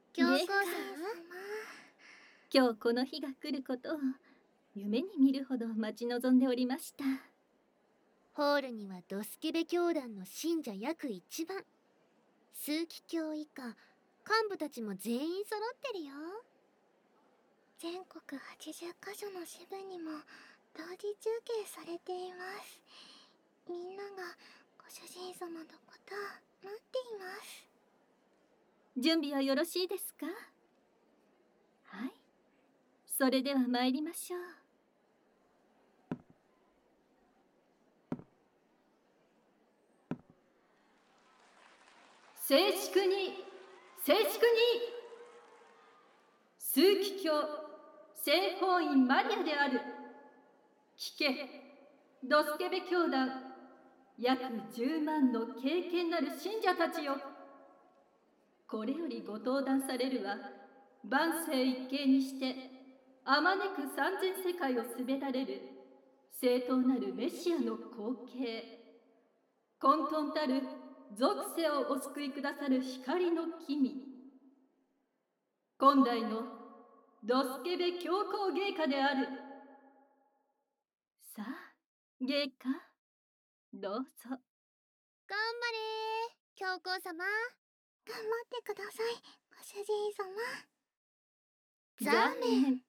教皇様、 今日この日が来ることを夢に見るほど待ち望んでおりました。 ホールにはドスケベ教団の信者約1万、枢機卿以下幹部たちも全員揃ってるよ。全国80カ所の支部にも同時中継されています。みんながご主人様のことを待っています。 準備はよろしいですか？はい、それでは参りましょう。静粛に、静粛に。枢機卿聖法院マリアである。聞け、ドスケベ教団約10万の敬虔なる信者たちよ。これよりご登壇されるは、万世一系にしてあまねく三千世界を滑られる正当なるメシアの後継、混沌たる属世をお救いくださる光の君、今代のドスケベ教皇陛下である。さあ、陛下、どうぞ。 頑張れ教皇様。頑張ってください、ご主人様。 残念。